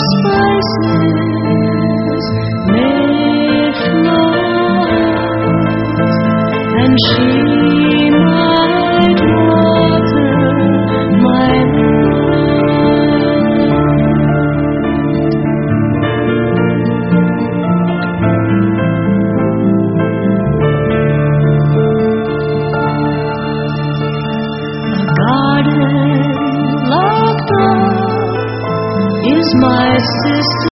spices made flowers, and she might water my garden locked up is my sister.